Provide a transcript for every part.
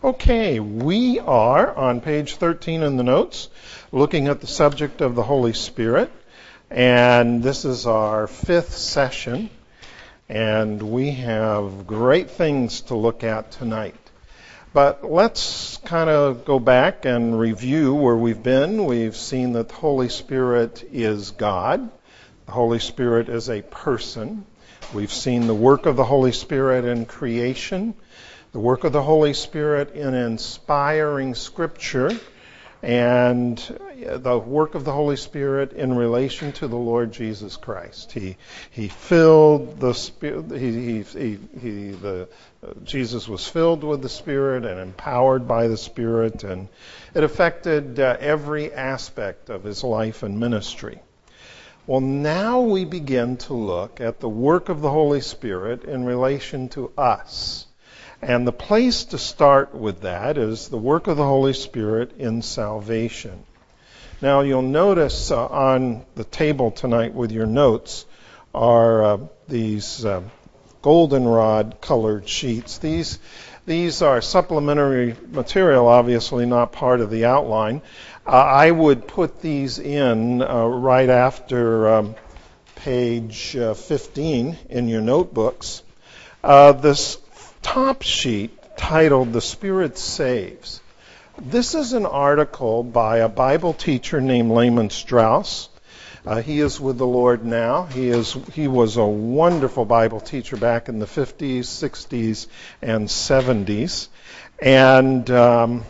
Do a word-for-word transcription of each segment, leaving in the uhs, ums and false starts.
Okay, we are on page thirteen in the notes, looking at the subject of the Holy Spirit, and this is our fifth session, and we have great things to look at tonight. But let's kind of go back and review where we've been. We've seen that the Holy Spirit is God. The Holy Spirit is a person. We've seen the work of the Holy Spirit in creation, the work of the Holy Spirit in inspiring Scripture, and the work of the Holy Spirit in relation to the Lord Jesus Christ. He he filled the Spirit. He he he, he the uh, Jesus was filled with the Spirit and empowered by the Spirit, and it affected uh, every aspect of his life and ministry. Well, now we begin to look at the work of the Holy Spirit in relation to us. And the place to start with that is the work of the Holy Spirit in salvation. Now, you'll notice uh, on the table tonight with your notes are uh, these uh, goldenrod colored sheets. These these are supplementary material, obviously not part of the outline. Uh, I would put these in uh, right after um, page uh, fifteen in your notebooks. Uh, this top sheet titled "The Spirit Saves." This is an article by a Bible teacher named Lehman Strauss. Uh, he is with the Lord now. He is he was a wonderful Bible teacher back in the fifties, sixties, and seventies, and um,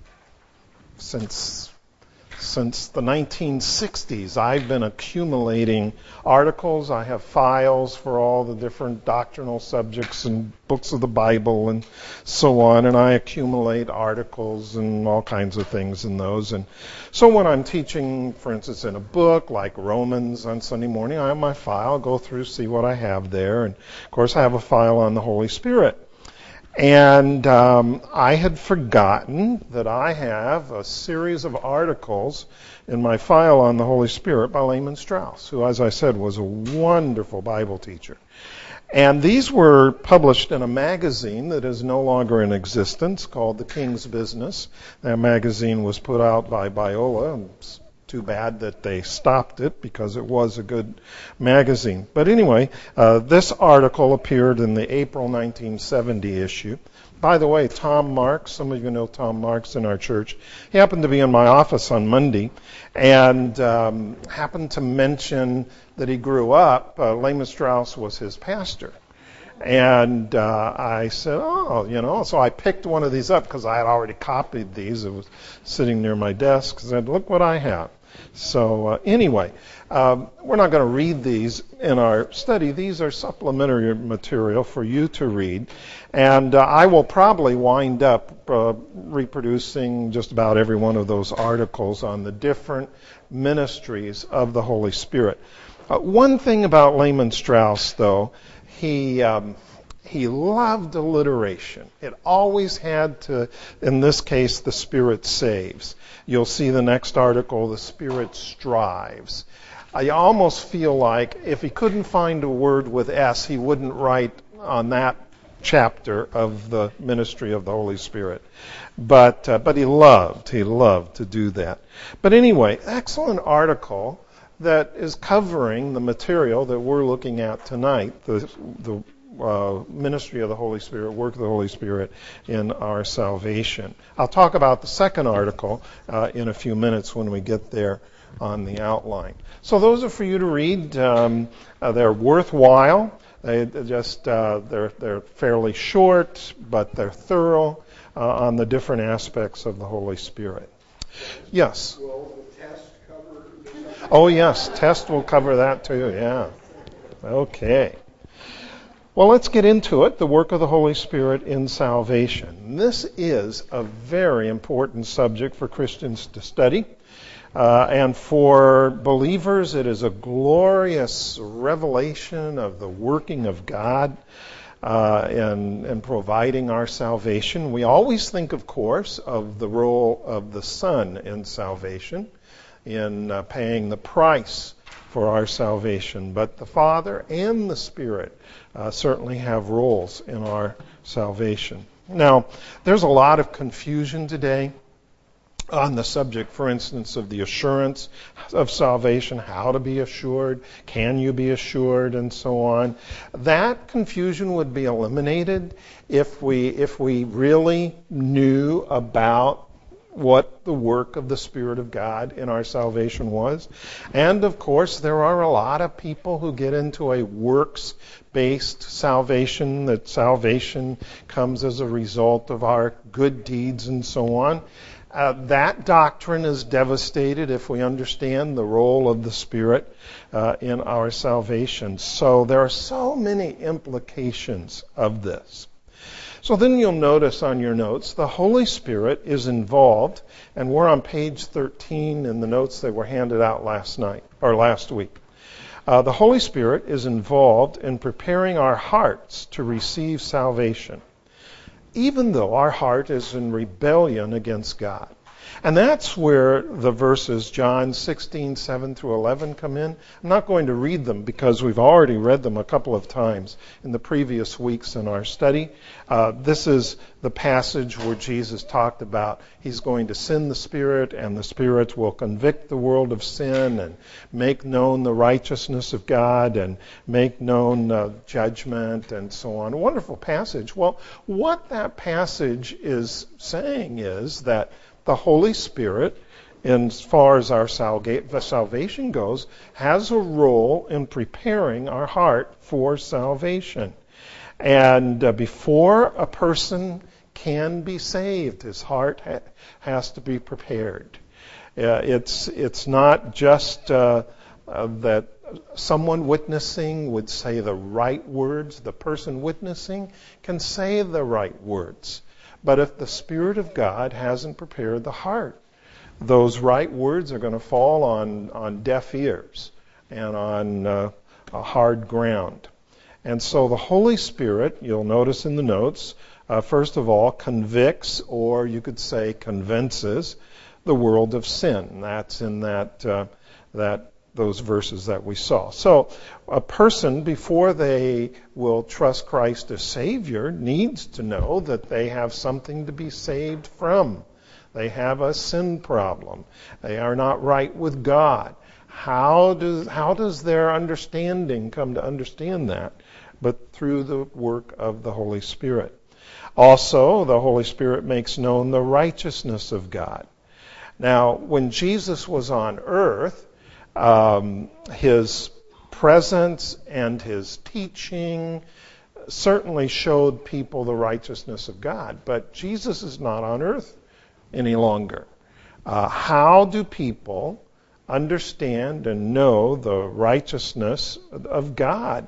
since Since the nineteen sixties, I've been accumulating articles. I have files for all the different doctrinal subjects and books of the Bible and so on, and I accumulate articles and all kinds of things in those. And so when I'm teaching, for instance, in a book like Romans on Sunday morning, I have my file, go through, see what I have there. And, of course, I have a file on the Holy Spirit. And um, I had forgotten that I have a series of articles in my file on the Holy Spirit by Lehman Strauss, who, as I said, was a wonderful Bible teacher. And these were published in a magazine that is no longer in existence called The King's Business. That magazine was put out by Biola. It's too bad that they stopped it because it was a good magazine. But anyway, uh, this article appeared in the April nineteen seventy issue. By the way, Tom Marks, some of you know Tom Marks in our church, he happened to be in my office on Monday and um, happened to mention that he grew up, uh, Lehman Strauss was his pastor. And uh, I said, oh, you know, so I picked one of these up because I had already copied these. It was sitting near my desk. I said, look what I have. So uh, anyway, um, we're not going to read these in our study. These are supplementary material for you to read. And uh, I will probably wind up uh, reproducing just about every one of those articles on the different ministries of the Holy Spirit. Uh, one thing about Lehman Strauss, though, he um, he loved alliteration. It always had to, in this case, the Spirit saves. You'll see the next article, the Spirit strives. I almost feel like if he couldn't find a word with S, he wouldn't write on that chapter of the ministry of the Holy Spirit. But uh, but he loved, he loved to do that. But anyway, excellent article that is covering the material that we're looking at tonight, the the uh, ministry of the Holy Spirit, work of the Holy Spirit in our salvation. I'll talk about the second article uh, in a few minutes when we get there on the outline. So those are for you to read. Um, uh, they're worthwhile. They just uh, they're they're fairly short, but they're thorough uh, on the different aspects of the Holy Spirit. Yes. Will the test cover this? Oh yes, test will cover that too. Yeah. Okay. Well, let's get into it. The work of the Holy Spirit in salvation. This is a very important subject for Christians to study. Uh, and for believers, it is a glorious revelation of the working of God uh, in, in providing our salvation. We always think, of course, of the role of the Son in salvation, in uh, paying the price for our salvation. But the Father and the Spirit uh, certainly have roles in our salvation. Now, there's a lot of confusion today on the subject, for instance, of the assurance of salvation, how to be assured, can you be assured, and so on. That confusion would be eliminated if we if we really knew about what the work of the Spirit of God in our salvation was. And of course, there are a lot of people who get into a works-based salvation, that salvation comes as a result of our good deeds and so on. Uh, that doctrine is devastated if we understand the role of the Spirit uh, in our salvation. So there are so many implications of this. So then you'll notice on your notes, the Holy Spirit is involved, and we're on page thirteen in the notes that were handed out last night, or last week. Uh, the Holy Spirit is involved in preparing our hearts to receive salvation, even though our heart is in rebellion against God. And that's where the verses John sixteen, seven through eleven come in. I'm not going to read them because we've already read them a couple of times in the previous weeks in our study. Uh, this is the passage where Jesus talked about he's going to send the Spirit, and the Spirit will convict the world of sin and make known the righteousness of God and make known uh, judgment and so on. A wonderful passage. Well, what that passage is saying is that the Holy Spirit, as far as our salga- salvation goes, has a role in preparing our heart for salvation. And uh, before a person can be saved, his heart ha- has to be prepared. Uh, it's it's not just uh, uh, that someone witnessing would say the right words. The person witnessing can say the right words. But if the Spirit of God hasn't prepared the heart, those right words are going to fall on, on deaf ears and on uh, a hard ground. And so the Holy Spirit, you'll notice in the notes, uh, first of all, convicts, or you could say convinces, the world of sin. That's in that uh, that those verses that we saw. So a person, before they will trust Christ as Savior, needs to know that they have something to be saved from. They have a sin problem. They are not right with God. How does, how does their understanding come to understand that? But through the work of the Holy Spirit. Also, the Holy Spirit makes known the righteousness of God. Now, when Jesus was on earth, Um, his presence and his teaching certainly showed people the righteousness of God. But Jesus is not on earth any longer. Uh, how do people understand and know the righteousness of God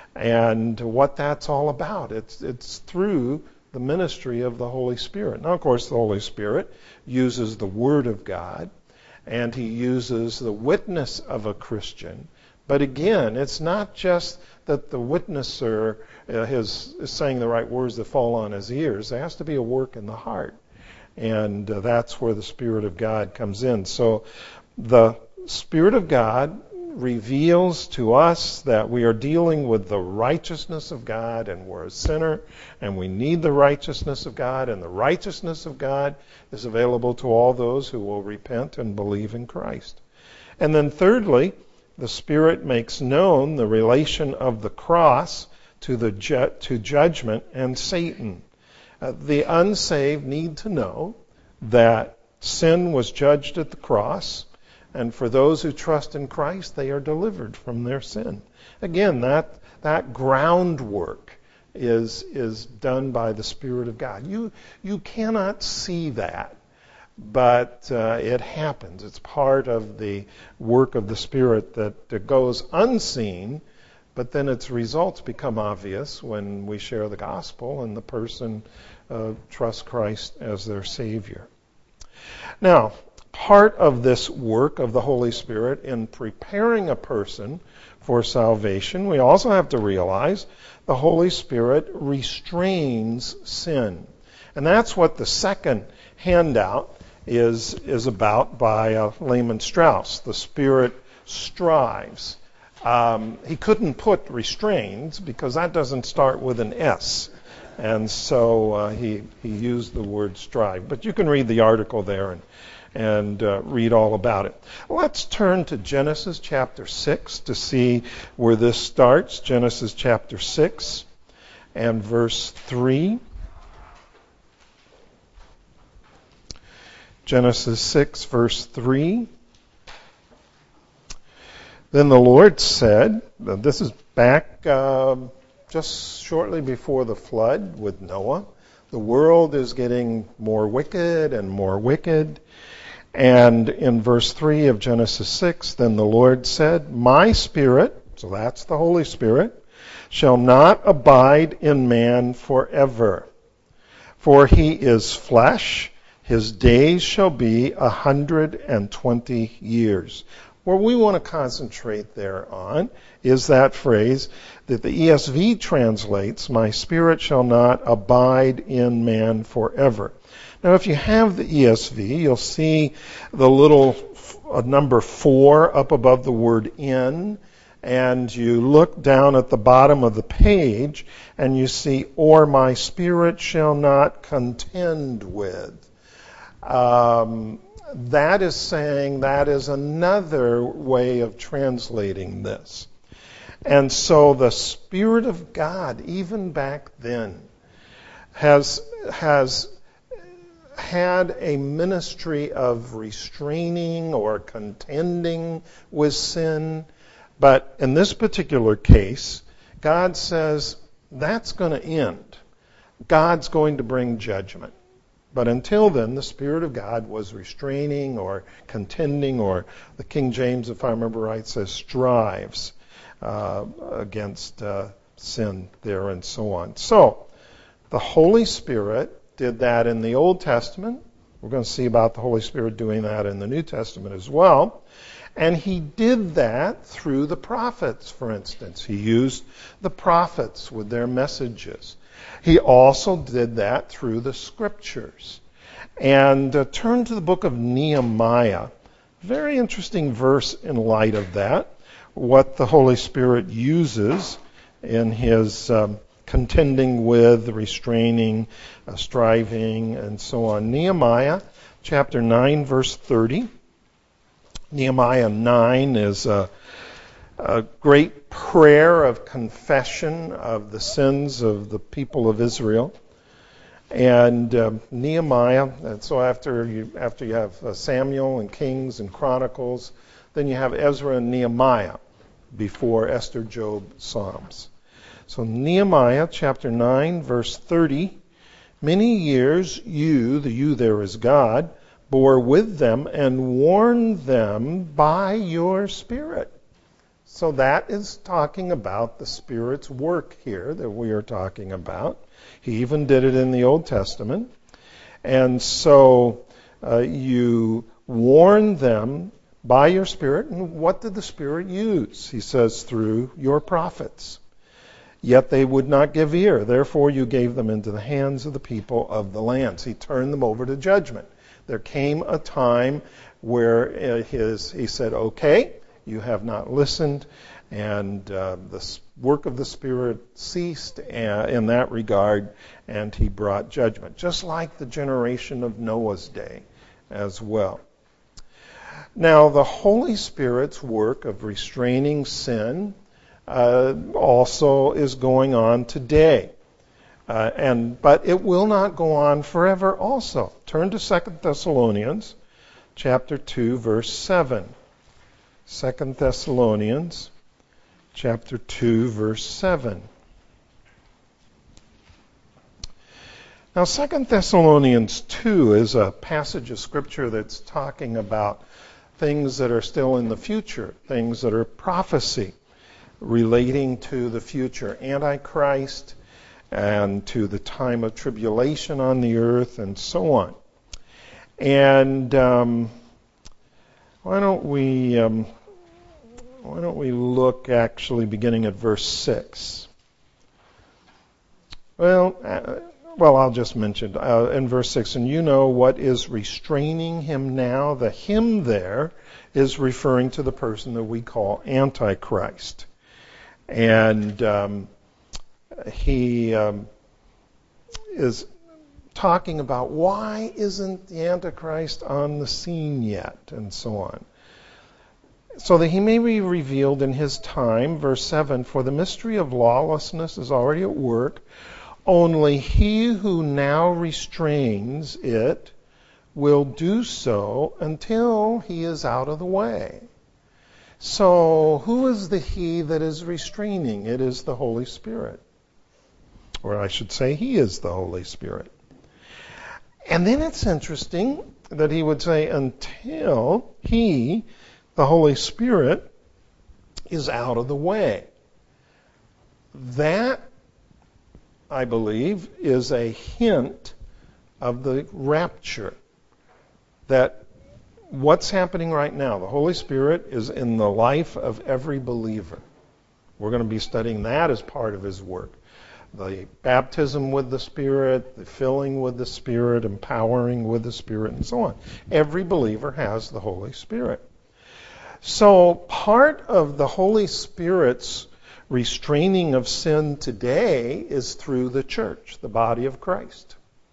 and what that's all about? It's, it's through the ministry of the Holy Spirit. Now, of course, the Holy Spirit uses the Word of God, and he uses the witness of a Christian. But again, it's not just that the witnesser uh, is, is saying the right words that fall on his ears. There has to be a work in the heart. And uh, that's where the Spirit of God comes in. So the Spirit of God reveals to us that we are dealing with the righteousness of God, and we're a sinner, and we need the righteousness of God, and the righteousness of God is available to all those who will repent and believe in Christ. And then thirdly, the Spirit makes known the relation of the cross to the ju- to judgment and Satan. Uh, the unsaved need to know that sin was judged at the cross, and for those who trust in Christ, they are delivered from their sin. Again, that that groundwork is is done by the Spirit of God. You you cannot see that, but uh, it happens. It's part of the work of the Spirit that, that goes unseen, but then its results become obvious when we share the gospel and the person uh, trusts Christ as their Savior. Now, part of this work of the Holy Spirit in preparing a person for salvation, we also have to realize the Holy Spirit restrains sin. And that's what the second handout is, is about by uh, Lehman Strauss. The Spirit strives. Um, he couldn't put restrains because that doesn't start with an S. And so uh, he, he used the word strive. But you can read the article there and, and uh, read all about it. Let's turn to Genesis chapter six to see where this starts. Genesis chapter six and verse three. Genesis six, verse three. Then the Lord said, this is back uh, just shortly before the flood with Noah. The world is getting more wicked and more wicked. And in verse three of Genesis six, then the Lord said, my spirit, so that's the Holy Spirit, shall not abide in man forever. For he is flesh, his days shall be a hundred and twenty years. What we want to concentrate there on is that phrase that the E S V translates, my spirit shall not abide in man forever. Now, if you have the E S V, you'll see the little uh, number four up above the word in, and you look down at the bottom of the page, and you see, or my spirit shall not contend with. Um, that is saying that is another way of translating this. And so the Spirit of God, even back then, has has had a ministry of restraining or contending with sin. But in this particular case, God says that's going to end. God's going to bring judgment. But until then, the Spirit of God was restraining or contending, or the King James, if I remember right, says strives uh, against uh, sin there and so on. So, the Holy Spirit did that in the Old Testament. We're going to see about the Holy Spirit doing that in the New Testament as well. And he did that through the prophets, for instance. He used the prophets with their messages. He also did that through the Scriptures. And uh, turn to the book of Nehemiah. Very interesting verse in light of that, what the Holy Spirit uses in his um, contending with, restraining, uh, striving, and so on. Nehemiah chapter nine, verse thirty. Nehemiah nine is a, a great prayer of confession of the sins of the people of Israel. And um, Nehemiah, and so after you after you have uh, Samuel and Kings and Chronicles, then you have Ezra and Nehemiah before Esther, Job, Psalms. So Nehemiah chapter nine, verse thirty, many years you, the you there is God, bore with them and warned them by your Spirit. So that is talking about the Spirit's work here that we are talking about. He even did it in the Old Testament. And so uh, you warned them by your Spirit. And what did the Spirit use? He says, through your prophets. Yet they would not give ear. Therefore you gave them into the hands of the people of the lands. He turned them over to judgment. There came a time where his, he said, okay, you have not listened, and uh, the work of the Spirit ceased in that regard, and he brought judgment, just like the generation of Noah's day as well. Now, the Holy Spirit's work of restraining sin uh, also is going on today. Uh, and but it will not go on forever also. Turn to Second Thessalonians chapter two, verse seven. Second Thessalonians chapter two, verse seven. Now, Second Thessalonians two is a passage of Scripture that's talking about things that are still in the future, things that are prophecy relating to the future, Antichrist, and to the time of tribulation on the earth, and so on. And um, why don't we um, why don't we look actually beginning at verse six? Well, uh, well, I'll just mention uh, in verse six, and you know what is restraining him now. The him there is referring to the person that we call Antichrist, and um, he um, is talking about why isn't the Antichrist on the scene yet, and so on. So that he may be revealed in his time, verse seven, for the mystery of lawlessness is already at work. Only he who now restrains it will do so until he is out of the way. So who is the he that is restraining? It is the Holy Spirit. Or I should say, he is the Holy Spirit. And then it's interesting that he would say, until he, the Holy Spirit, is out of the way. That, I believe, is a hint of the rapture. That what's happening right now, the Holy Spirit is in the life of every believer. We're going to be studying that as part of his work. The baptism with the Spirit, the filling with the Spirit, empowering with the Spirit, and so on. Every believer has the Holy Spirit. So part of the Holy Spirit's restraining of sin today is through the church, the body of Christ.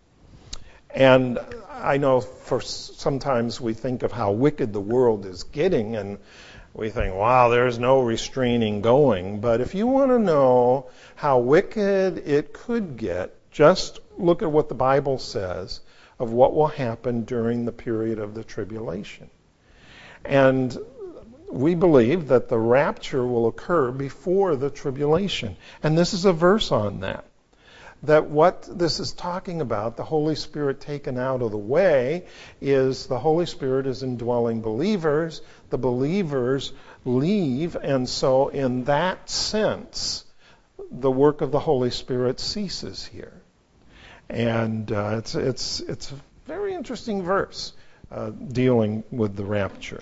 And I know for sometimes we think of how wicked the world is getting, and we think, wow, there's no restraining going. But if you want to know how wicked it could get, just look at what the Bible says of what will happen during the period of the tribulation. And we believe that the rapture will occur before the tribulation. And this is a verse on that. That what this is talking about, the Holy Spirit taken out of the way, is the Holy Spirit is indwelling believers. The believers leave, and so in that sense, the work of the Holy Spirit ceases here. And uh, it's it's it's a very interesting verse uh, dealing with the rapture.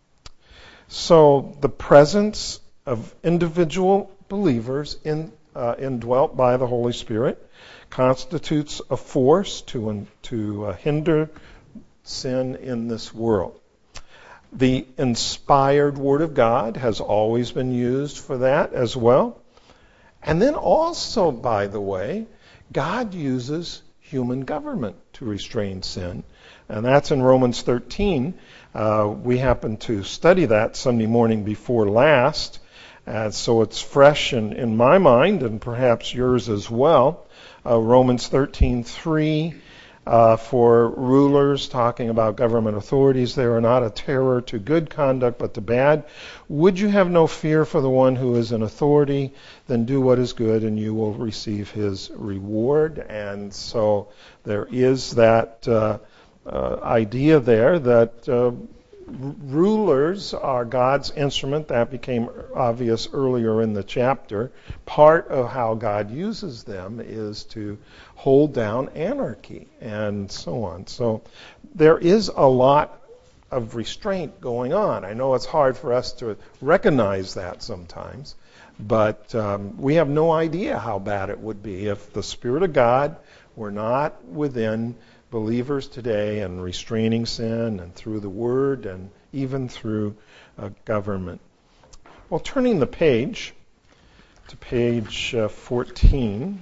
So the presence of individual believers in uh, indwelt by the Holy Spirit constitutes a force to to uh, hinder sin in this world. The inspired Word of God has always been used for that as well. And then also, by the way, God uses human government to restrain sin. And that's in Romans thirteen. Uh, we happened to study that Sunday morning before last. And so it's fresh in, in my mind, and perhaps yours as well. Uh, Romans thirteen three, uh, for rulers, talking about government authorities, they are not a terror to good conduct, but to bad. Would you have no fear for the one who is in authority? Then do what is good, and you will receive his reward. And so there is that uh, uh, idea there that uh, rulers are God's instrument. That became obvious earlier in the chapter. Part of how God uses them is to hold down anarchy and so on. So there is a lot of restraint going on. I know it's hard for us to recognize that sometimes, but um, we have no idea how bad it would be if the Spirit of God were not within believers today and restraining sin, and through the Word, and even through uh, government. Well, turning the page to page uh, fourteen,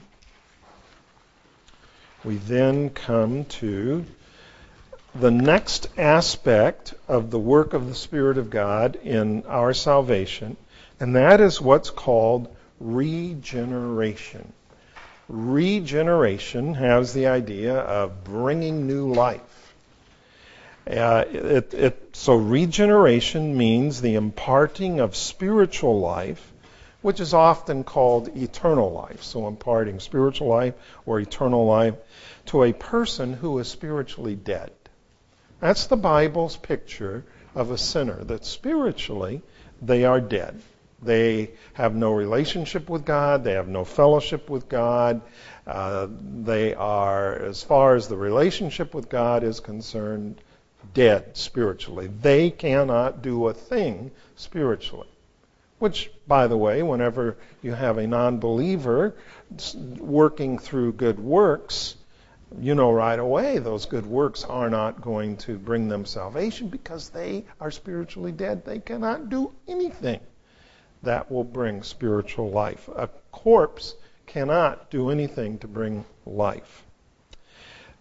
we then come to the next aspect of the work of the Spirit of God in our salvation, and that is what's called regeneration. Regeneration has the idea of bringing new life. Uh, it, it, so regeneration means the imparting of spiritual life, which is often called eternal life. So imparting spiritual life or eternal life to a person who is spiritually dead. That's the Bible's picture of a sinner, that spiritually they are dead. They have no relationship with God. They have no fellowship with God. Uh, they are, as far as the relationship with God is concerned, dead spiritually. They cannot do a thing spiritually. Which, by the way, whenever you have a non-believer working through good works, you know right away those good works are not going to bring them salvation because they are spiritually dead. They cannot do anything that will bring spiritual life. A corpse cannot do anything to bring life.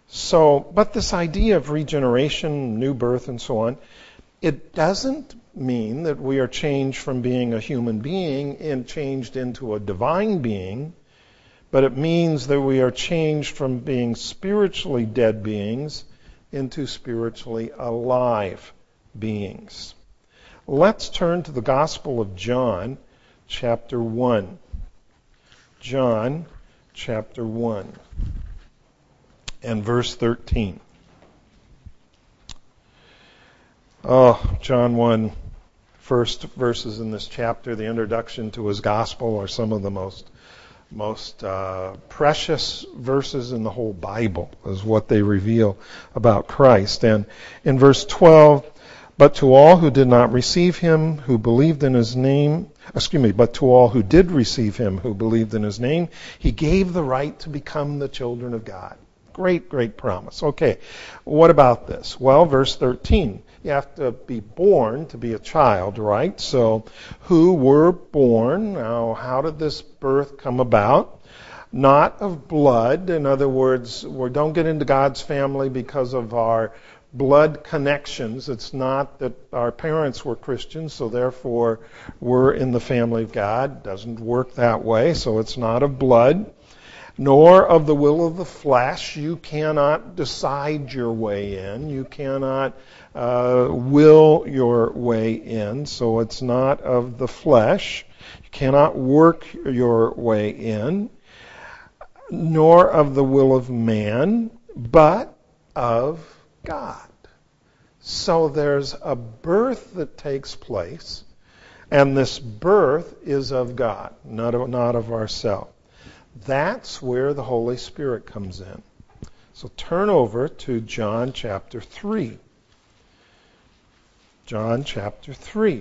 So, but this idea of regeneration, new birth, and so on, it doesn't mean that we are changed from being a human being and changed into a divine being, but it means that we are changed from being spiritually dead beings into spiritually alive beings. Let's turn to the Gospel of John, chapter one. John, chapter one, and verse thirteen. Oh, John one, first verses in this chapter, the introduction to his gospel, are some of the most most uh, precious verses in the whole Bible, is what they reveal about Christ. And in verse twelve, but to all who did not receive him, who believed in his name, excuse me, but to all who did receive him, who believed in his name, he gave the right to become the children of God. Great, great promise. Okay, what about this? Well, verse thirteen. You have to be born to be a child, right? So, who were born? Now, how did this birth come about? Not of blood. In other words, we don't get into God's family because of our blood connections. It's not that our parents were Christians, so therefore we're in the family of God. It doesn't work that way, so it's not of blood. Nor of the will of the flesh. You cannot decide your way in. You cannot uh, will your way in. So it's not of the flesh. You cannot work your way in. Nor of the will of man, but of God. So there's a birth that takes place, and this birth is of God, not of, not of ourselves. That's where the Holy Spirit comes in. So turn over to John chapter three. John chapter three.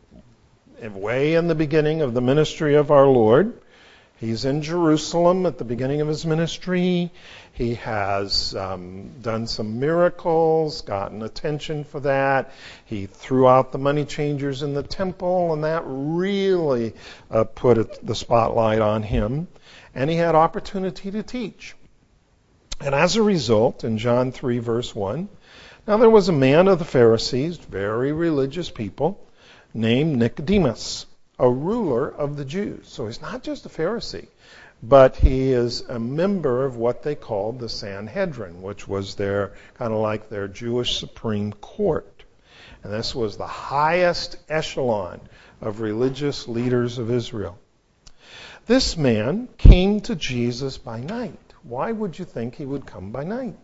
Way in the beginning of the ministry of our Lord. He's in Jerusalem at the beginning of his ministry. He has um, done some miracles, gotten attention for that. He threw out the money changers in the temple, and that really uh, put it, the spotlight on him. And he had opportunity to teach. And as a result, in John three, verse one, now there was a man of the Pharisees, very religious people, named Nicodemus, a ruler of the Jews. So he's not just a Pharisee, but he is a member of what they called the Sanhedrin, which was their kind of like their Jewish Supreme Court. And this was the highest echelon of religious leaders of Israel. This man came to Jesus by night. Why would you think he would come by night?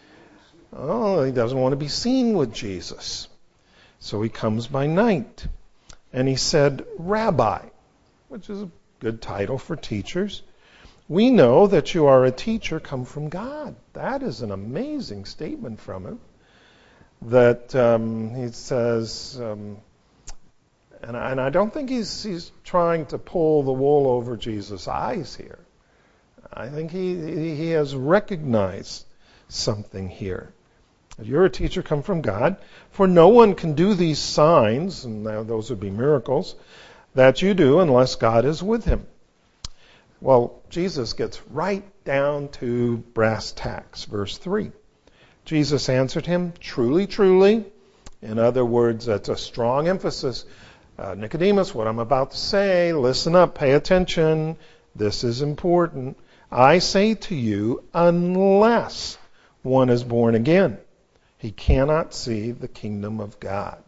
Oh, he doesn't want to be seen with Jesus. So he comes by night. And he said, Rabbi, which is a good title for teachers, we know that you are a teacher come from God. That is an amazing statement from him. That um, he says... Um, And I, and I don't think he's he's trying to pull the wool over Jesus' eyes here. I think he he has recognized something here. You're a teacher come from God, for no one can do these signs, and those would be miracles, that you do unless God is with him. Well, Jesus gets right down to brass tacks, verse three. Jesus answered him, truly, truly. In other words, that's a strong emphasis. Uh, Nicodemus, what I'm about to say, listen up, pay attention. This is important. I say to you, unless one is born again, he cannot see the kingdom of God.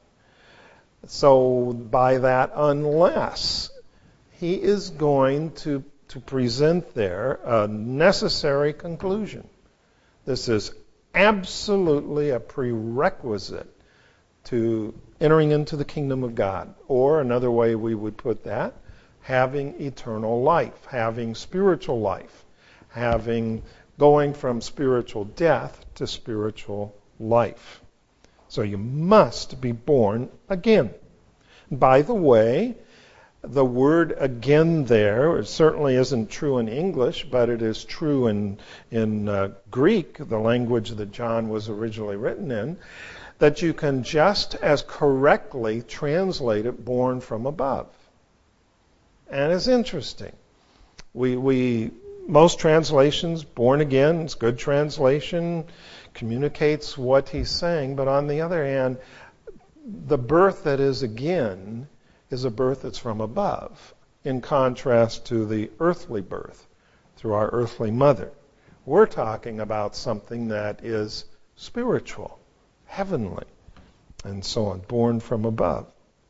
So by that unless, he is going to, to present there a necessary conclusion. This is absolutely a prerequisite to entering into the kingdom of God. Or another way we would put that, having eternal life, having spiritual life, having going from spiritual death to spiritual life. So you must be born again. By the way, the word again there, it certainly isn't true in English, but it is true in, in uh, Greek, the language that John was originally written in, that you can just as correctly translate it born from above. And it's interesting. We, we most translations, born again, it's good translation, communicates what he's saying. But on the other hand, the birth that is again is a birth that's from above, in contrast to the earthly birth through our earthly mother. We're talking about something that is spiritual, heavenly, and so on, born from above.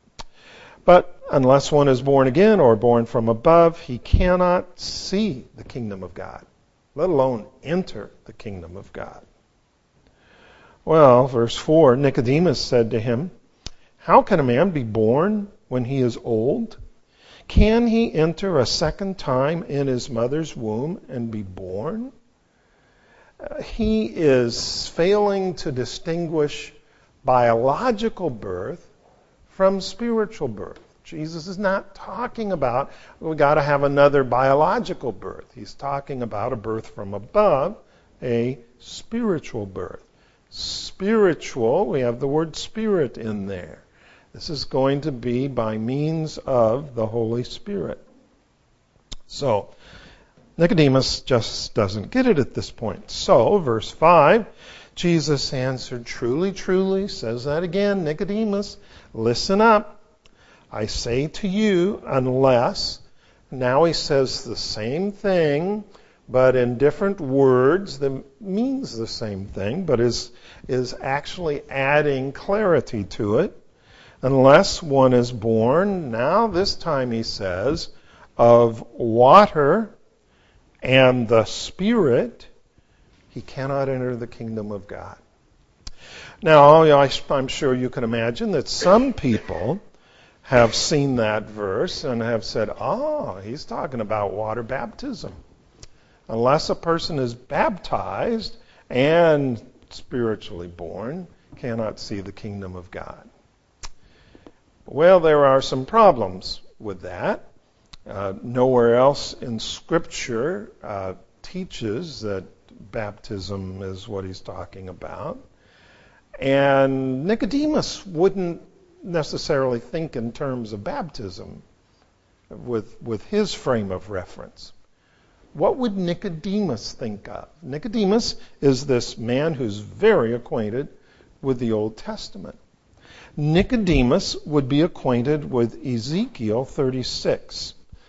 But unless one is born again or born from above, he cannot see the kingdom of God, let alone enter the kingdom of God. Well, verse four, Nicodemus said to him, "How can a man be born when he is old? Can he enter a second time in his mother's womb and be born?" Uh, he is failing to distinguish biological birth from spiritual birth. Jesus is not talking about, we got to have another biological birth. He's talking about a birth from above, a spiritual birth. Spiritual, we have the word spirit in there. This is going to be by means of the Holy Spirit. So, Nicodemus just doesn't get it at this point. So, verse five, Jesus answered, "Truly, truly," says that again, Nicodemus, "listen up. I say to you, unless," now he says the same thing, but in different words that means the same thing, but is, is actually adding clarity to it. "Unless one is born," now this time he says, "of water and the Spirit, he cannot enter the kingdom of God." Now, you know, I, I'm sure you can imagine that some people have seen that verse and have said, oh, he's talking about water baptism. Unless a person is baptized and spiritually born, cannot see the kingdom of God. Well, there are some problems with that. Uh, nowhere else in Scripture uh, teaches that baptism is what he's talking about. And Nicodemus wouldn't necessarily think in terms of baptism with, with his frame of reference. What would Nicodemus think of? Nicodemus is this man who's very acquainted with the Old Testament. Nicodemus would be acquainted with Ezekiel thirty-six.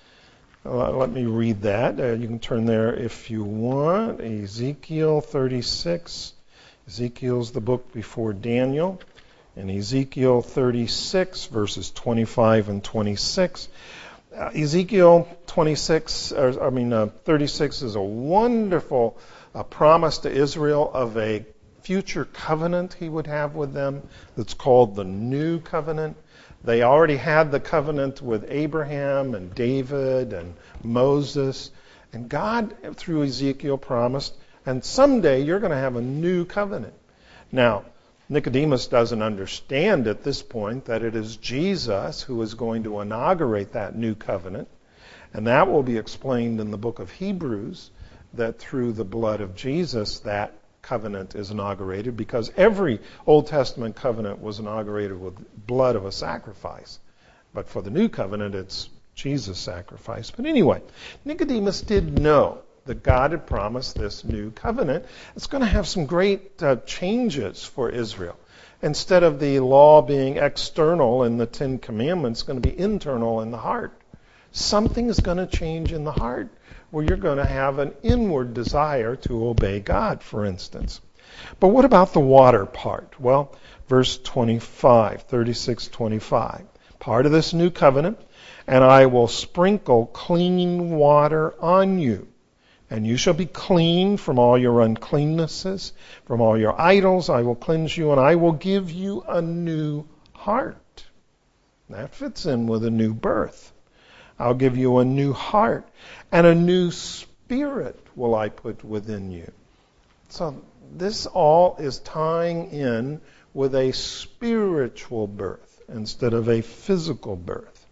Uh, let me read that. Uh, you can turn there if you want. Ezekiel thirty-six. Ezekiel's the book before Daniel. In Ezekiel thirty-six, verses twenty-five and twenty-six. Uh, Ezekiel twenty-six, or, I mean uh, thirty-six is a wonderful uh, promise to Israel of a future covenant he would have with them that's called the New Covenant. They already had the covenant with Abraham and David and Moses. And God, through Ezekiel, promised, and someday you're going to have a new covenant. Now, Nicodemus doesn't understand at this point that it is Jesus who is going to inaugurate that new covenant. And that will be explained in the book of Hebrews, that through the blood of Jesus, that covenant is inaugurated, because every Old Testament covenant was inaugurated with blood of a sacrifice. But for the new covenant, it's Jesus' sacrifice. But anyway, Nicodemus did know that God had promised this new covenant. It's going to have some great uh, changes for Israel. Instead of the law being external in the Ten Commandments, it's going to be internal in the heart. Something is going to change in the heart, where you're going to have an inward desire to obey God, for instance. But what about the water part? Well, verse twenty-five, thirty-six twenty-five. Part of this new covenant, "And I will sprinkle clean water on you, and you shall be clean from all your uncleannesses, from all your idols I will cleanse you, and I will give you a new heart." That fits in with a new birth. I'll give you a new heart, and a new spirit will I put within you. So this all is tying in with a spiritual birth instead of a physical birth.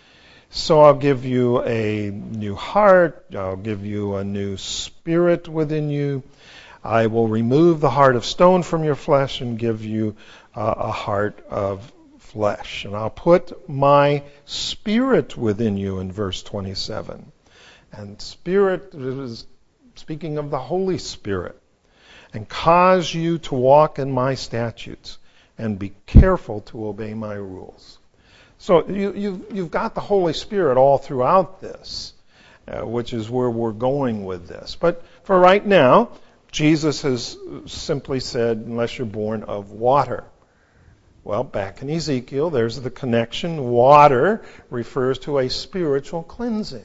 So I'll give you a new heart, I'll give you a new spirit within you. I will remove the heart of stone from your flesh and give you uh, a heart of flesh. And I'll put my spirit within you in verse twenty-seven. And Spirit is speaking of the Holy Spirit. And cause you to walk in my statutes and be careful to obey my rules. So you, you've, you've got the Holy Spirit all throughout this, uh, which is where we're going with this. But for right now, Jesus has simply said, unless you're born of water. Well, back in Ezekiel, there's the connection. Water refers to a spiritual cleansing.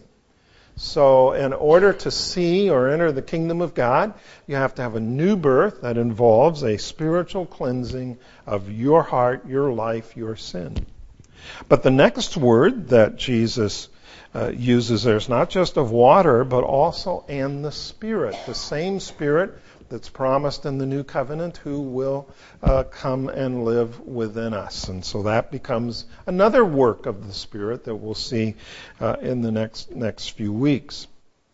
So in order to see or enter the kingdom of God, you have to have a new birth that involves a spiritual cleansing of your heart, your life, your sin. But the next word that Jesus uh, uses there is not just of water, but also and the Spirit, the same Spirit that's promised in the new covenant who will uh, come and live within us. And so that becomes another work of the Spirit that we'll see uh, in the next next few weeks.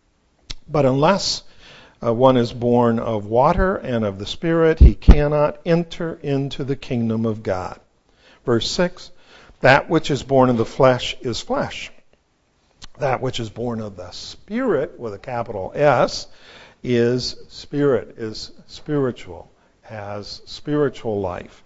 But unless uh, one is born of water and of the Spirit, he cannot enter into the kingdom of God. Verse six, that which is born of the flesh is flesh. That which is born of the Spirit, with a capital S, is spirit, is spiritual, has spiritual life.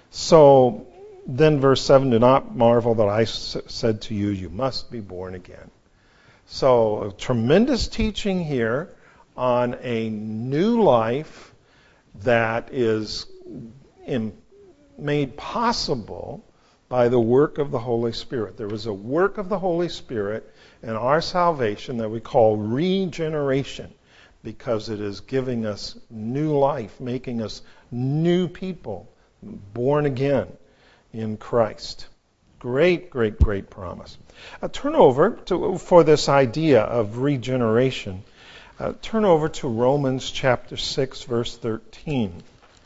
So then verse seven, do not marvel that I s- said to you, you must be born again. So a tremendous teaching here on a new life that is in, made possible by the work of the Holy Spirit. There was a work of the Holy Spirit in our salvation that we call regeneration, because it is giving us new life, making us new people, born again in Christ. Great, great, great promise. Uh, turn over to, for this idea of regeneration, uh, turn over to Romans chapter six, verse thirteen.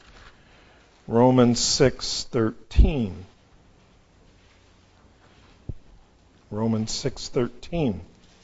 Romans six thirteen. Romans six thirteen.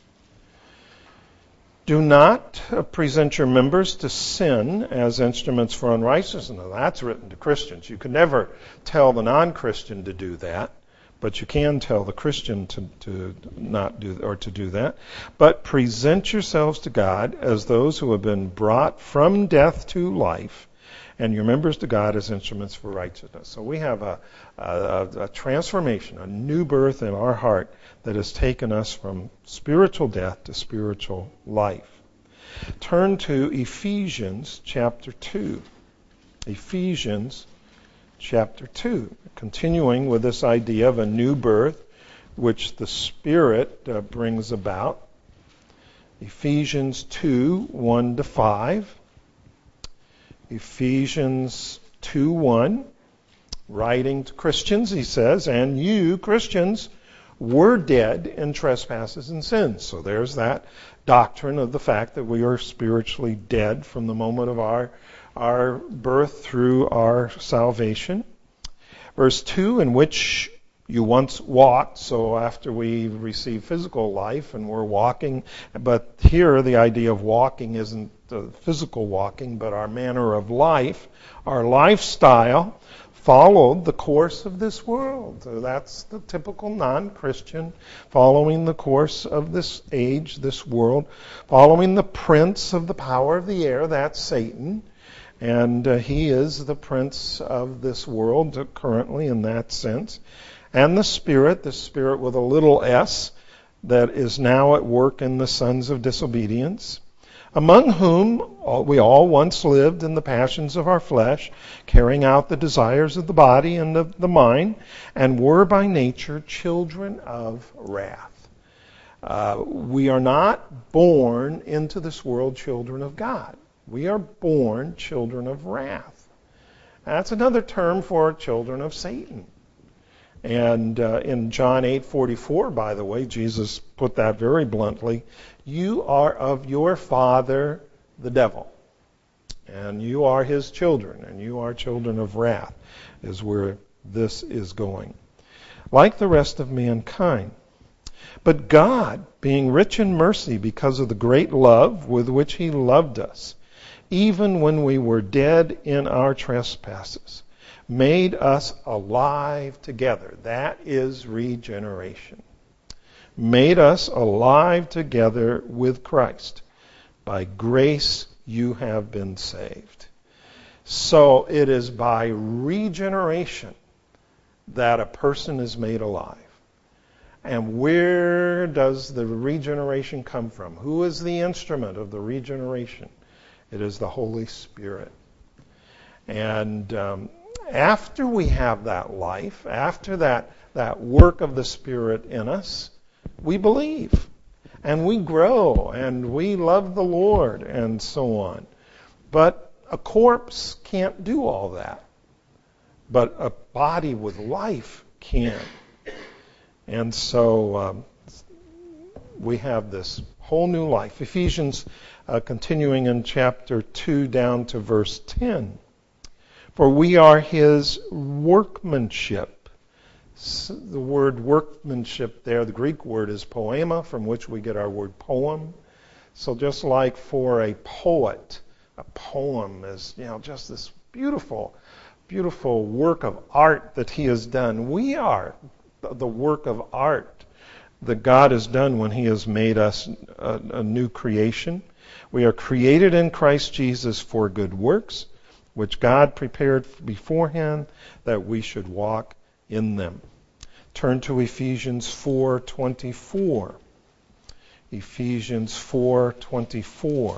Do not present your members to sin as instruments for unrighteousness. Now, that's written to Christians. You can never tell the non-Christian to do that, but you can tell the Christian to, to not do or to do that. But present yourselves to God as those who have been brought from death to life, and your members to God as instruments for righteousness. So we have a, a, a transformation, a new birth in our heart that has taken us from spiritual death to spiritual life. Turn to Ephesians chapter two. Ephesians chapter two, continuing with this idea of a new birth, which the Spirit uh, brings about. Ephesians two, one to five. Ephesians two one, writing to Christians, he says, and you, Christians, were dead in trespasses and sins. So there's that doctrine of the fact that we are spiritually dead from the moment of our, our birth through our salvation. Verse two, in which you once walked, so after we receive physical life and we're walking, but here the idea of walking isn't the physical walking, but our manner of life, our lifestyle followed the course of this world. So that's the typical non-Christian, following the course of this age, this world, following the prince of the power of the air, that's Satan. And uh, he is the prince of this world uh, currently in that sense. And the Spirit, the Spirit with a little s, that is now at work in the sons of disobedience, among whom we all once lived in the passions of our flesh, carrying out the desires of the body and of the mind, and were by nature children of wrath. Uh, we are not born into this world children of God. We are born children of wrath. That's another term for children of Satan. And uh, in John eight forty-four, by the way, Jesus put that very bluntly. You are of your father, the devil, and you are his children, and you are children of wrath, is where this is going. Like the rest of mankind. But God, being rich in mercy because of the great love with which he loved us, even when we were dead in our trespasses, made us alive together. That is regeneration. made us alive together with Christ. By grace you have been saved. So it is by regeneration that a person is made alive. And where does the regeneration come from? Who is the instrument of the regeneration? It is the Holy Spirit. And um, after we have that life, after that, that work of the Spirit in us, we believe. And we grow, and we love the Lord, and so on. But a corpse can't do all that. But a body with life can. And so um, we have this whole new life. Ephesians, uh, continuing in chapter two down to verse ten. For we are his workmanship. So the word workmanship there, the Greek word is poema, from which we get our word poem. So just like for a poet, a poem is, you know, just this beautiful, beautiful work of art that he has done. We are the work of art that God has done when he has made us a, a new creation. We are created in Christ Jesus for good works, which God prepared beforehand that we should walk in them. Turn to Ephesians four twenty-four. Ephesians four twenty-four.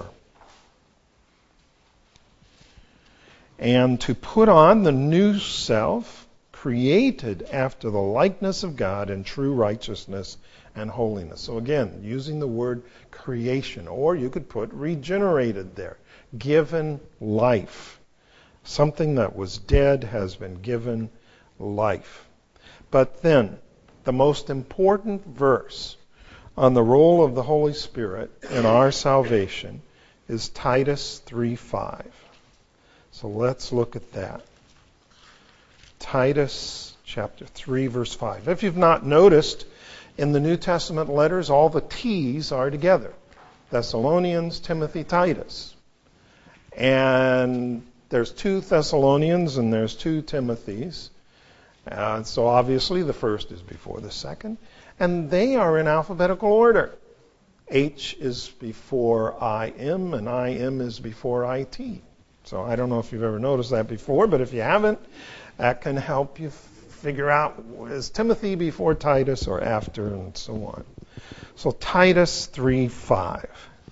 And to put on the new self, created after the likeness of God in true righteousness and holiness. So again, using the word creation, or you could put regenerated there, given life. Something that was dead has been given life. But then, the most important verse on the role of the Holy Spirit in our salvation is Titus three five. So let's look at that. Titus chapter three, verse five. If you've not noticed, in the New Testament letters, all the T's are together. Thessalonians, Timothy, Titus. And there's two Thessalonians and there's two Timothys. Uh, so obviously the first is before the second. And they are in alphabetical order. H is before I M and I M is before I T. So I don't know if you've ever noticed that before, but if you haven't, that can help you figure out, is Timothy before Titus or after, and so on. So Titus three five.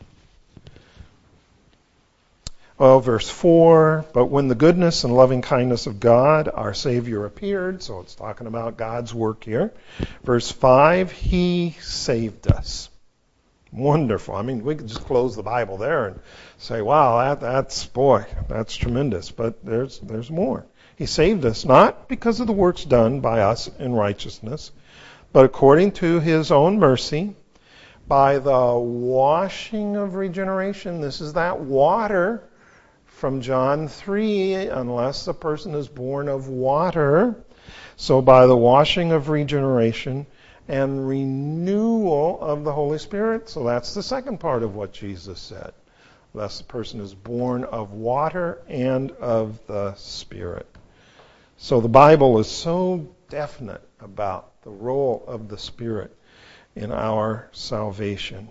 Well, verse four, but when the goodness and loving kindness of God, our Savior, appeared, so it's talking about God's work here. Verse five, he saved us. Wonderful. I mean, we could just close the Bible there and say, wow, that, that's, boy, that's tremendous. But there's there's more. He saved us not because of the works done by us in righteousness, but according to his own mercy, by the washing of regeneration. This is that water from John three, unless the person is born of water. So by the washing of regeneration and renewal of the Holy Spirit. So that's the second part of what Jesus said. Unless the person is born of water and of the Spirit. So the Bible is so definite about the role of the Spirit in our salvation.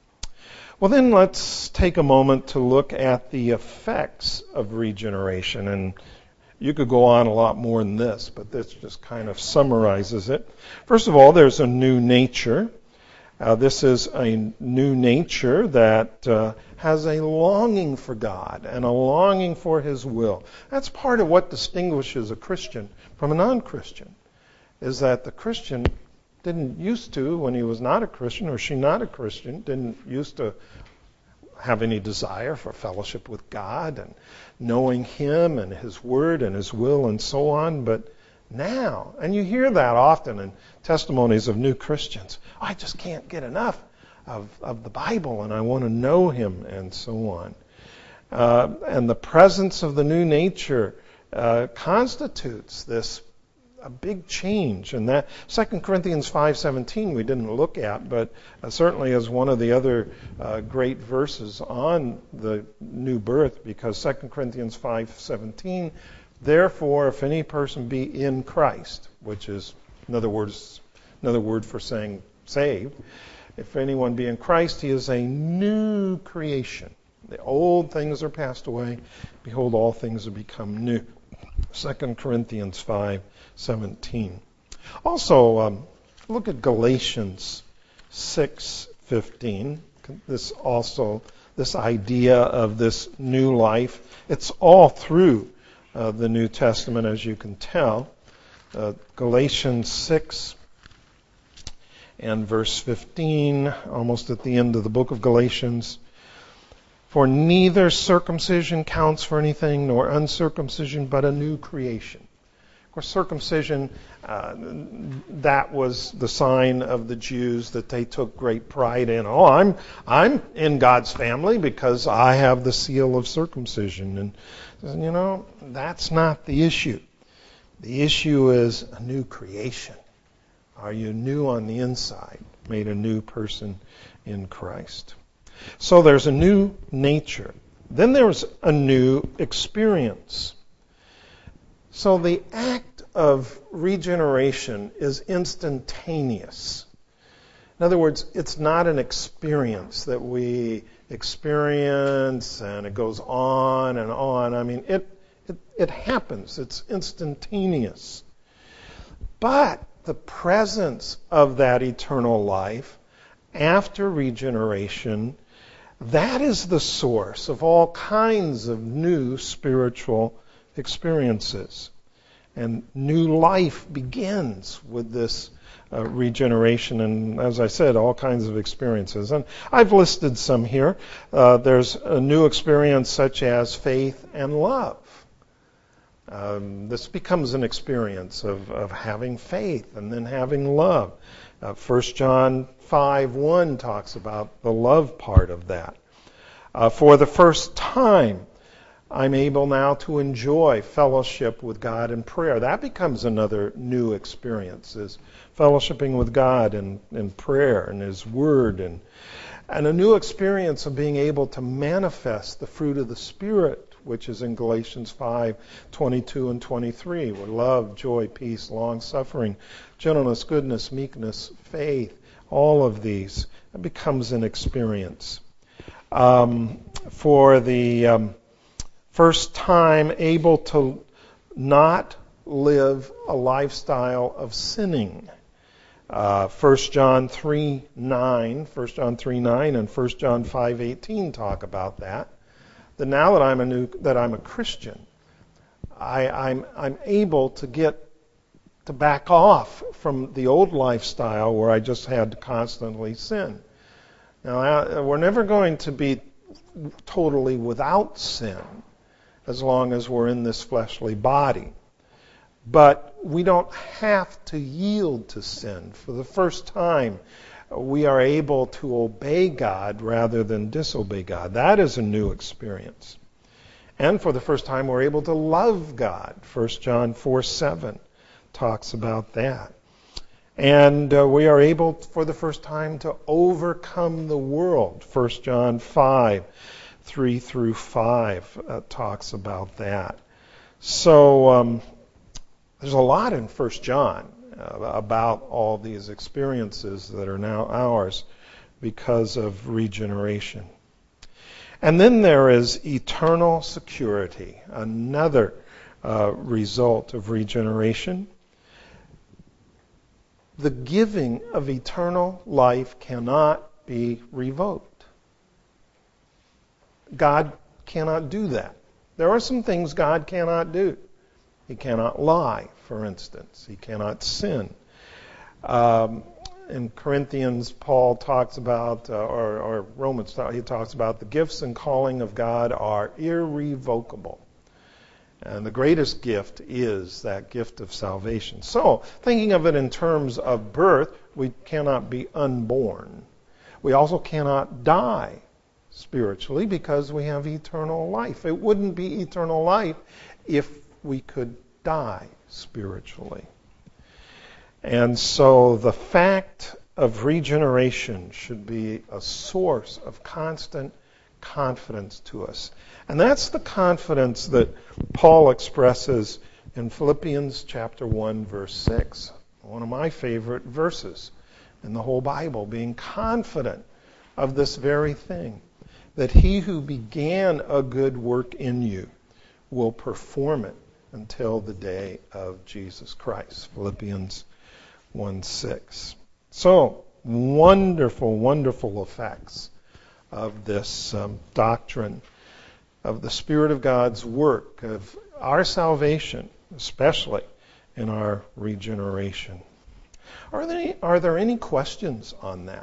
Well, then let's take a moment to look at the effects of regeneration. And you could go on a lot more than this, but this just kind of summarizes it. First of all, there's a new nature. Uh, this is a new nature that uh, has a longing for God and a longing for his will. That's part of what distinguishes a Christian from a non-Christian, is that the Christian didn't used to, when he was not a Christian or she not a Christian, didn't used to have any desire for fellowship with God and knowing him and his word and his will and so on. But now, and you hear that often in testimonies of new Christians, I just can't get enough of, of the Bible and I want to know him and so on. Uh, and the presence of the new nature uh, constitutes this a big change, and that Second Corinthians five seventeen we didn't look at, but uh, certainly is one of the other uh, great verses on the new birth, because Second Corinthians five seventeen, therefore, if any person be in Christ, which is another words, another word for saying saved. If anyone be in Christ, he is a new creation. The old things are passed away. Behold, all things have become new. Second Corinthians five seventeen. Also, um, look at Galatians six fifteen. This also, this idea of this new life, it's all through uh, the New Testament, as you can tell. Uh, Galatians six and verse fifteen, almost at the end of the book of Galatians. For neither circumcision counts for anything, nor uncircumcision, but a new creation. Of course, circumcision, uh, that was the sign of the Jews that they took great pride in. Oh, I'm I'm in God's family because I have the seal of circumcision. And, you know, that's not the issue. The issue is a new creation. Are you new on the inside, made a new person in Christ? So there's a new nature. Then there's a new experience. So the act of regeneration is instantaneous. In other words, it's not an experience that we experience and it goes on and on. I mean, it it, it happens. It's instantaneous. But the presence of that eternal life after regeneration, that is the source of all kinds of new spiritual experiences. And new life begins with this uh, regeneration and, as I said, all kinds of experiences. And I've listed some here. Uh, there's a new experience such as faith and love. Um, this becomes an experience of, of having faith and then having love. Uh, First John five one talks about the love part of that. Uh, for the first time, I'm able now to enjoy fellowship with God in prayer. That becomes another new experience, is fellowshipping with God in, in prayer and His Word, and and a new experience of being able to manifest the fruit of the Spirit, which is in Galatians five twenty-two and twenty-three, where love, joy, peace, long-suffering, gentleness, goodness, meekness, faith, all of these, it becomes an experience. Um, for the um, first time able to not live a lifestyle of sinning. Uh, First John three nine, First John three nine and First John five eighteen talk about that. That now that I'm a new, that I'm a Christian, I, I'm I'm able to get to back off from the old lifestyle where I just had to constantly sin. Now, I, we're never going to be totally without sin as long as we're in this fleshly body. But we don't have to yield to sin. For the first time, we are able to obey God rather than disobey God. That is a new experience. And for the first time, we're able to love God. First John four seven talks about that. And uh, we are able, for the first time, to overcome the world. First John five three through five uh, talks about that. So um, there's a lot in First John uh, about all these experiences that are now ours because of regeneration. And then there is eternal security, another uh, result of regeneration. The giving of eternal life cannot be revoked. God cannot do that. There are some things God cannot do. He cannot lie, for instance. He cannot sin. Um, in Corinthians, Paul talks about, uh, or, or Romans, he talks about the gifts and calling of God are irrevocable. And the greatest gift is that gift of salvation. So, thinking of it in terms of birth, we cannot be unborn. We also cannot die spiritually because we have eternal life. It wouldn't be eternal life if we could die spiritually. And so the fact of regeneration should be a source of constant confidence to us. And that's the confidence that Paul expresses in Philippians chapter one, verse six. One of my favorite verses. in the whole Bible, being confident of this very thing, that he who began a good work in you will perform it until the day of Jesus Christ. Philippians one six. So, wonderful, wonderful effects of this um, doctrine of the Spirit of God's work, of our salvation, especially in our regeneration. Are there any, are there any questions on that?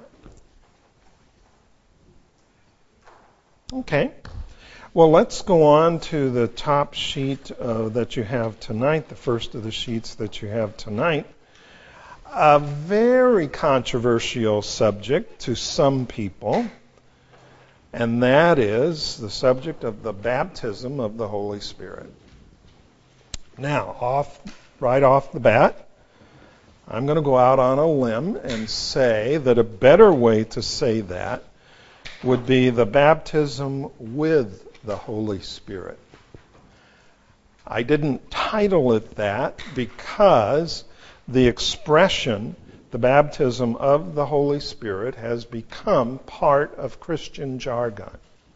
Okay. Well, let's go on to the top sheet uh, that you have tonight, the first of the sheets that you have tonight. A very controversial subject to some people, and that is the subject of the baptism of the Holy Spirit. Now, off, right off the bat, I'm going to go out on a limb and say that a better way to say that would be the baptism with the Holy Spirit. I didn't title it that because the expression, the baptism of the Holy Spirit, has become part of Christian jargon.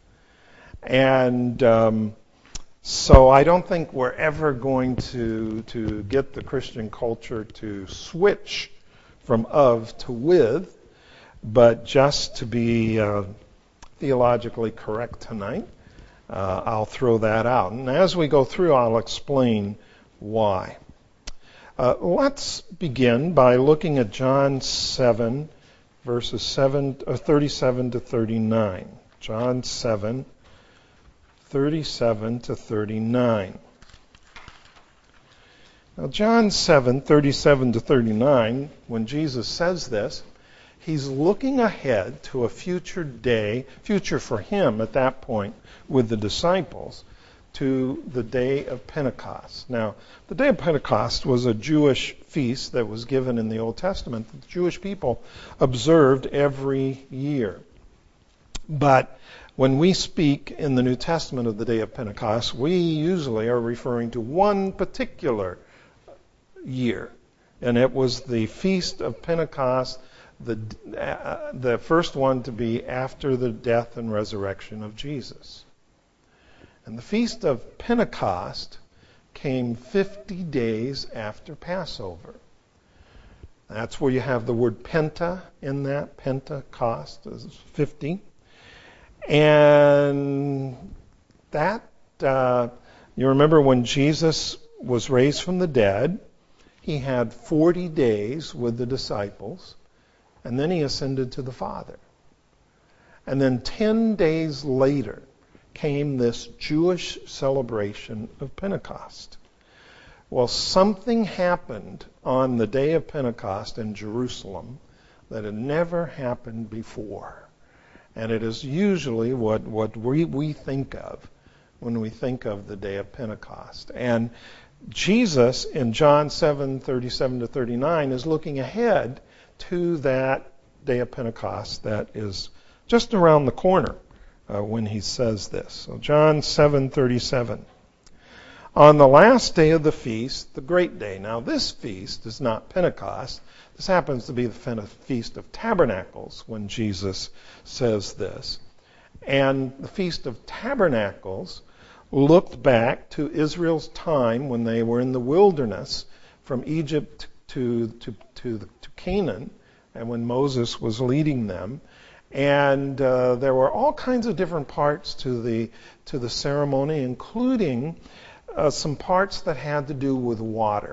And um, so I don't think we're ever going to, to get the Christian culture to switch from of to with, but just to be uh, theologically correct tonight, uh, I'll throw that out. And as we go through, I'll explain why. Uh, let's begin by looking at John seven, verses seven, uh, thirty-seven to thirty-nine. John seven, thirty-seven to thirty-nine. Now, John seven, thirty-seven to thirty-nine, when Jesus says this, he's looking ahead to a future day, future for him at that point with the disciples, to the day of Pentecost. Now, the day of Pentecost was a Jewish feast that was given in the Old Testament that the Jewish people observed every year. But when we speak in the New Testament of the day of Pentecost, we usually are referring to one particular year. And it was the Feast of Pentecost, the, uh, the first one to be after the death and resurrection of Jesus. And the Feast of Pentecost came fifty days after Passover. That's where you have the word penta in that. Pentecost is fifty. And that, uh, you remember when Jesus was raised from the dead, he had forty days with the disciples, and then he ascended to the Father. And then ten days later came this Jewish celebration of Pentecost. Well, something happened on the day of Pentecost in Jerusalem that had never happened before. And it is usually what, what we, we think of when we think of the day of Pentecost. And Jesus in John seven, thirty-seven to thirty-nine is looking ahead to that day of Pentecost that is just around the corner uh, when he says this. So John seven, thirty-seven. On the last day of the feast, the great day. Now this feast is not Pentecost. This happens to be the Feast of Tabernacles when Jesus says this. And the Feast of Tabernacles looked back to Israel's time when they were in the wilderness from Egypt to, to, to, to Canaan, and when Moses was leading them. And uh, there were all kinds of different parts to the, to the ceremony, including uh, some parts that had to do with water.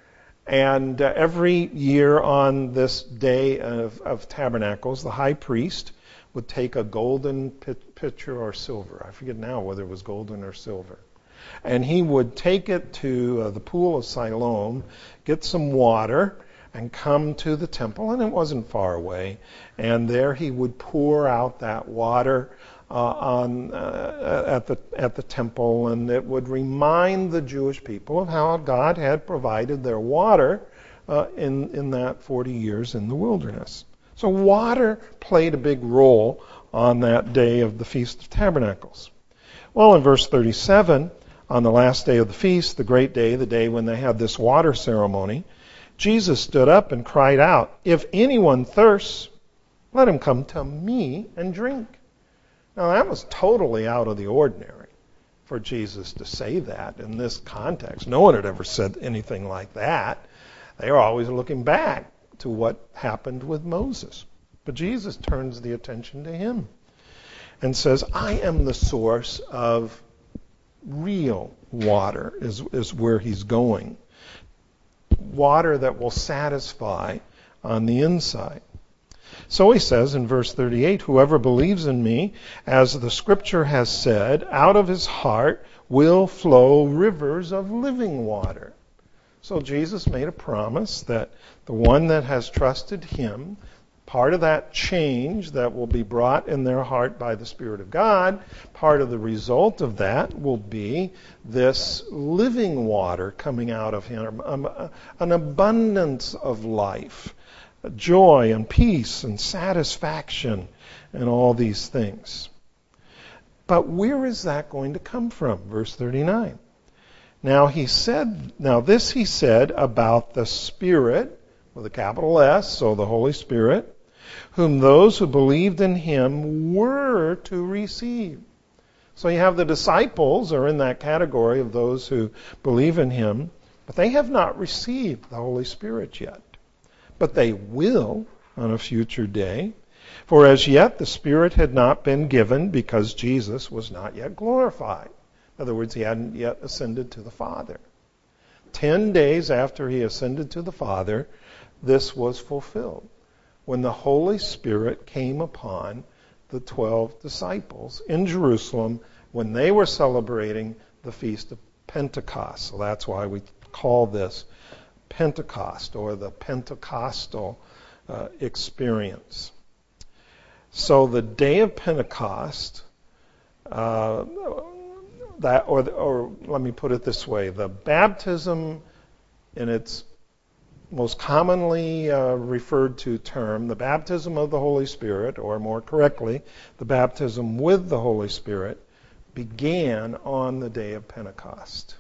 And uh, every year on this day of, of Tabernacles, the high priest would take a golden pitcher or silver. I forget now whether it was golden or silver. And he would take it to uh, the pool of Siloam, get some water, and come to the temple, and it wasn't far away. And there he would pour out that water uh, on uh, at the at the temple, and it would remind the Jewish people of how God had provided their water uh, in in that forty years in the wilderness. So water played a big role on that day of the Feast of Tabernacles. Well, in verse thirty-seven, on the last day of the feast, the great day, the day when they had this water ceremony, Jesus stood up and cried out, "If anyone thirsts, let him come to me and drink." Now that was totally out of the ordinary for Jesus to say that in this context. No one had ever said anything like that. They were always looking back to what happened with Moses. But Jesus turns the attention to him and says, "I am the source of real water," is, is where he's going. Water that will satisfy on the inside. So he says in verse thirty-eight, "Whoever believes in me, as the scripture has said, out of his heart will flow rivers of living water." So Jesus made a promise that the one that has trusted him, part of that change that will be brought in their heart by the Spirit of God, part of the result of that will be this living water coming out of him, an abundance of life, joy and peace and satisfaction and all these things. But where is that going to come from? Verse thirty-nine. Now he said, now this he said about the Spirit, with a capital S, so the Holy Spirit, whom those who believed in him were to receive. So you have the disciples are in that category of those who believe in him, but they have not received the Holy Spirit yet. But they will on a future day. For as yet the Spirit had not been given because Jesus was not yet glorified. In other words, he hadn't yet ascended to the Father. Ten days after he ascended to the Father, this was fulfilled, when the Holy Spirit came upon the twelve disciples in Jerusalem when they were celebrating the Feast of Pentecost. So that's why we call this Pentecost, or the Pentecostal uh, experience. So the day of Pentecost, uh, that, or, or let me put it this way, the baptism in its most commonly uh, referred to term, the baptism of the Holy Spirit, or more correctly, the baptism with the Holy Spirit, began on the day of Pentecost.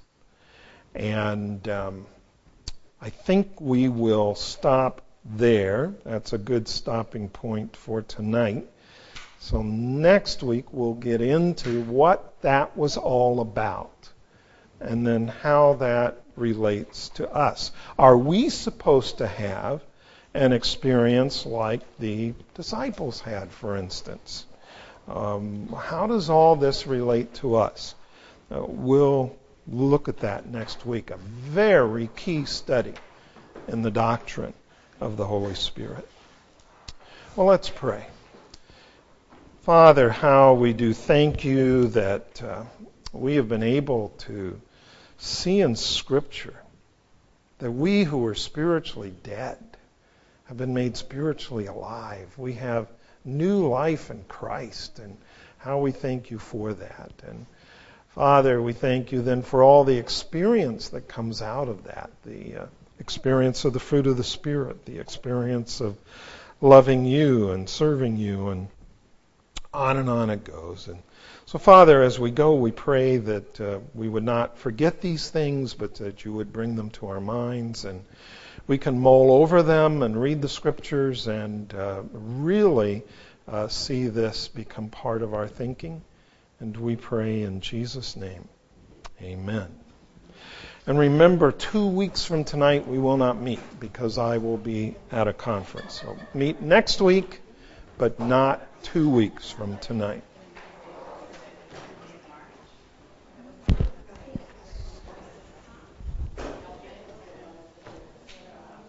And um, I think we will stop there. That's a good stopping point for tonight. So next week we'll get into what that was all about, and then how that relates to us. Are we supposed to have an experience like the disciples had, for instance? Um, how does all this relate to us? Uh, we'll look at that next week. A very key study in the doctrine of the Holy Spirit. Well, let's pray. Father, how we do thank you that uh, we have been able to see in Scripture that we who are spiritually dead have been made spiritually alive. We have new life in Christ, and how we thank you for that. And Father, we thank you then for all the experience that comes out of that, the uh, experience of the fruit of the Spirit, the experience of loving you and serving you, and on and on it goes. And so, Father, as we go, we pray that uh, we would not forget these things, but that you would bring them to our minds, and we can mull over them and read the Scriptures and uh, really uh, see this become part of our thinking. And we pray in Jesus' name. Amen. And remember, two weeks from tonight we will not meet because I will be at a conference. So meet next week, but not two weeks from tonight.